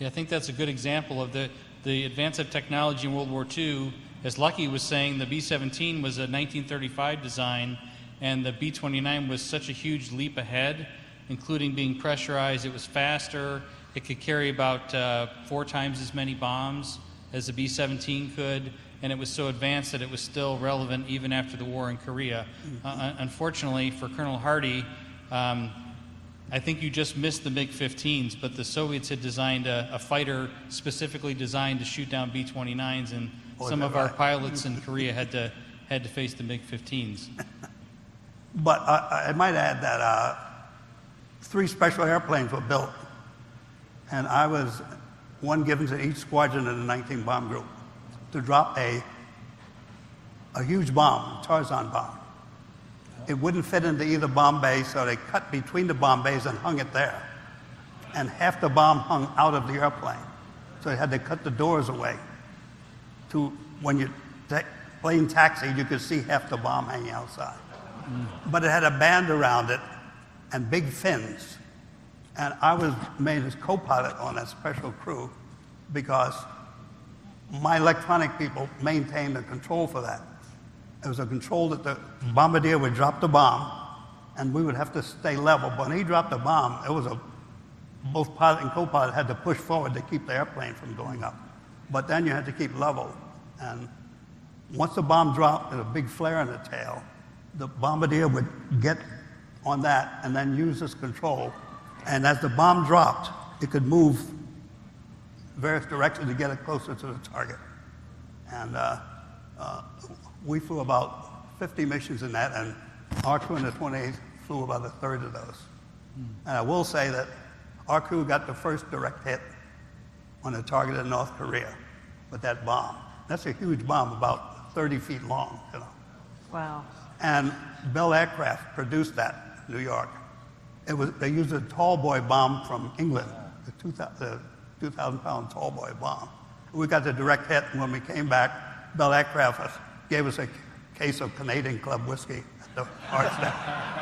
Yeah, I think that's a good example of the advance of technology in World War II. As Lucky was saying, the B-17 was a 1935 design, and the B-29 was such a huge leap ahead, including being pressurized. It was faster. It could carry about 4 times as many bombs as the B-17 could, and it was so advanced that it was still relevant even after the war in Korea. Unfortunately for Colonel Hardy, I think you just missed the MiG-15s, but the Soviets had designed a fighter specifically designed to shoot down B-29s, and some of our pilots in Korea had to face the MiG-15s. But I might add that 3 special airplanes were built, and I was one given to each squadron in the 19 bomb group to drop a huge bomb, a Tarzan bomb. It wouldn't fit into either bomb bay, so they cut between the bomb bays and hung it there. And half the bomb hung out of the airplane. So they had to cut the doors away. When you plane taxied, you could see half the bomb hanging outside. But it had a band around it and big fins. And I was made as co-pilot on that special crew because my electronic people maintained the control for that. It was a control that the bombardier would drop the bomb, and we would have to stay level. But when he dropped the bomb, both pilot and co-pilot had to push forward to keep the airplane from going up. But then you had to keep level. And once the bomb dropped, there's a big flare in the tail. The bombardier would get on that and then use this control. And as the bomb dropped, it could move various directions to get it closer to the target. And we flew about 50 missions in that, and our crew in the 28th flew about a third of those. And I will say that our crew got the first direct hit on a target in North Korea with that bomb. That's a huge bomb, about 30 feet long. Wow. And Bell Aircraft produced that in New York. They used a tall boy bomb from England, the 2,000-pound tall boy bomb. We got the direct hit, and when we came back, Bell Aircraft gave us a case of Canadian Club whiskey at the arts there.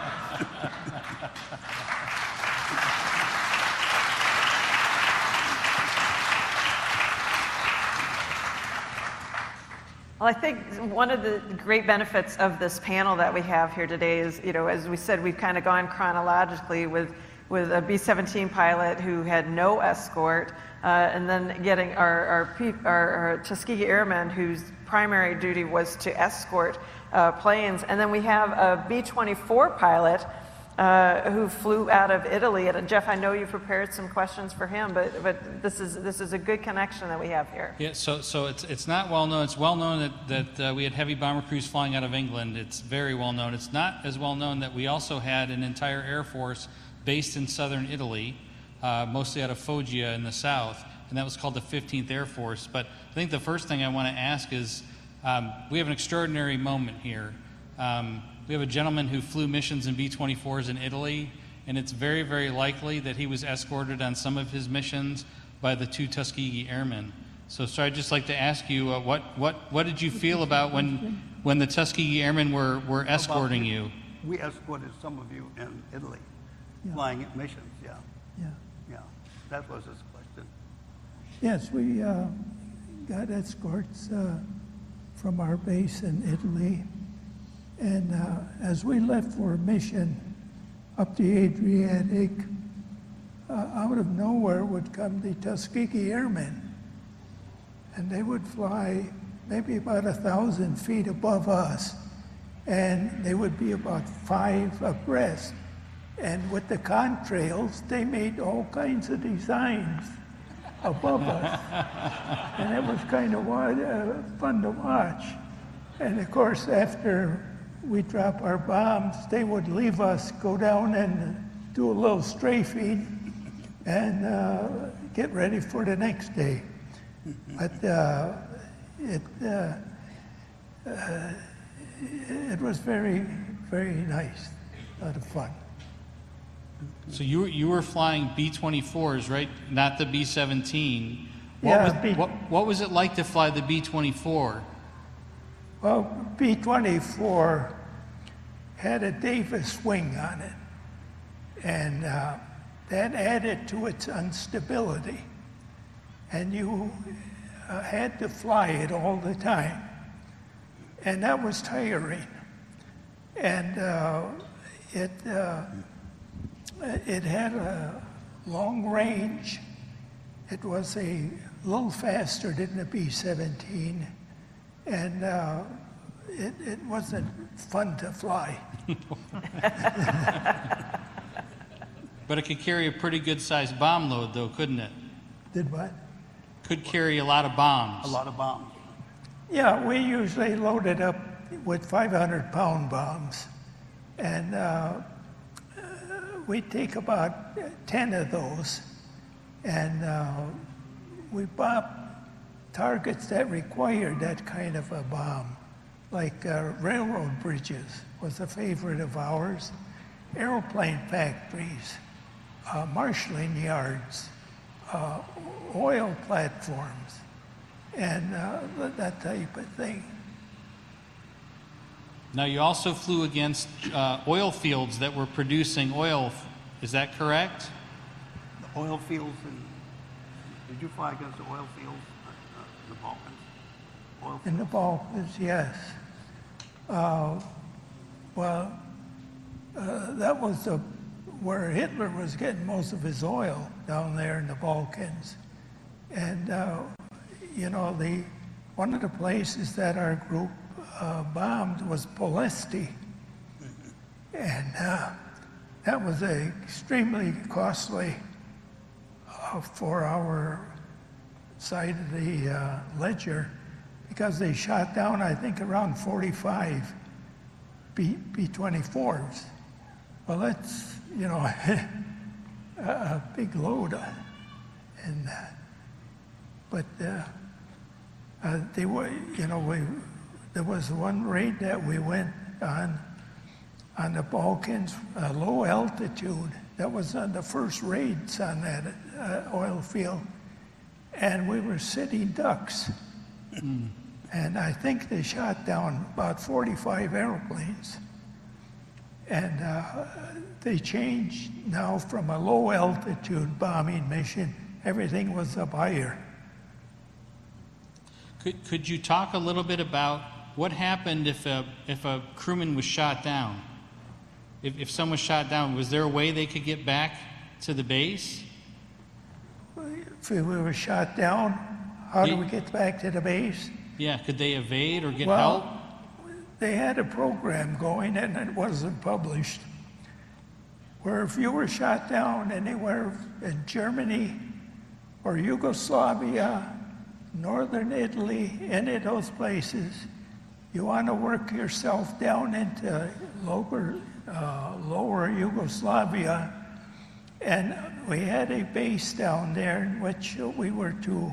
Well, I think one of the great benefits of this panel that we have here today is, as we said, we've kind of gone chronologically with a B-17 pilot who had no escort, and then getting our Tuskegee Airmen whose primary duty was to escort planes. And then we have a B-24 pilot who flew out of Italy. And Jeff, I know you prepared some questions for him, but this is a good connection that we have here. Yeah, so it's not well known. It's well known that we had heavy bomber crews flying out of England. It's very well known. It's not as well known that we also had an entire Air Force based in southern Italy, mostly out of Foggia in the south, and that was called the 15th Air Force. But I think the first thing I want to ask is, we have an extraordinary moment here. We have a gentleman who flew missions in B-24s in Italy, and it's very, very likely that he was escorted on some of his missions by the 2 Tuskegee Airmen. So I'd just like to ask you, what did you feel about when the Tuskegee Airmen were escorting you? We escorted some of you in Italy, flying missions, yeah. That was his question. Yes, we got escorts from our base in Italy. And as we left for a mission up the Adriatic, out of nowhere would come the Tuskegee Airmen. And they would fly maybe about 1,000 feet above us. And they would be about 5 abreast. And with the contrails, they made all kinds of designs above us. And it was kind of fun to watch. And of course, after we drop our bombs, they would leave us, go down and do a little strafing and get ready for the next day. But it was very, very nice, a lot of fun. So you were flying B-24s, right? Not the B-17. What was it like to fly the B-24? Well, B-24 had a Davis wing on it, and that added to its instability. and you had to fly it all the time. And that was tiring. And it had a long range. It was a little faster than the B-17, and it wasn't fun to fly. But it could carry a pretty good-sized bomb load, though, couldn't it? Did what? Could carry a lot of bombs. A lot of bombs. Yeah, we usually loaded up with 500-pound bombs, and we'd take about 10 of those, and we bombed targets that required that kind of a bomb, like railroad bridges was a favorite of ours, airplane factories, marshaling yards, oil platforms, and that type of thing. Now, you also flew against oil fields that were producing oil. Is that correct? The oil fields, did you fly against the oil fields in the Balkans? Oil In the Balkans, yes. That was where Hitler was getting most of his oil, down there in the Balkans. And, one of the places that our group bombed was Polesti. And that was extremely costly for our side of the ledger, because they shot down, I think, around 45 B-24s. Well, that's, a big load. And but they were, there was one raid that we went on the Balkans, low altitude. That was on the first raids on that oil field. And we were sitting ducks. And I think they shot down about 45 airplanes. And they changed now from a low altitude bombing mission. Everything was up higher. Could you talk a little bit about what happened if a crewman was shot down? If someone was shot down, was there a way they could get back to the base? If we were shot down, how do we get back to the base? Yeah, could they evade or get help? They had a program going, and it wasn't published, where if you were shot down anywhere in Germany or Yugoslavia, northern Italy, any of those places, you want to work yourself down into lower Yugoslavia, and we had a base down there in which we were to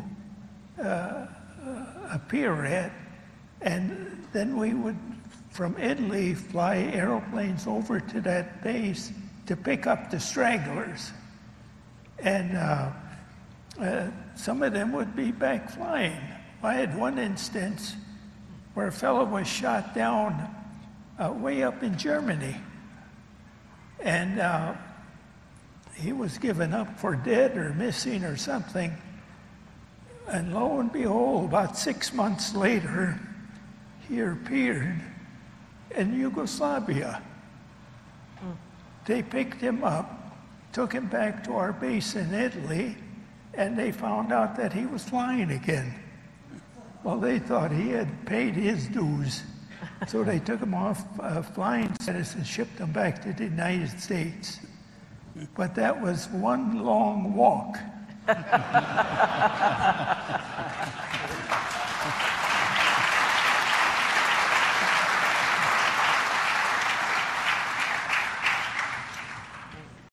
appear at, and then we would, from Italy, fly airplanes over to that base to pick up the stragglers. And some of them would be back flying. I had one instance where a fellow was shot down way up in Germany. And he was given up for dead or missing or something. And lo and behold, about 6 months later, he appeared in Yugoslavia. They picked him up, took him back to our base in Italy, and they found out that he was flying again. Well, they thought he had paid his dues, so they took him off flying status and shipped him back to the United States. But that was one long walk.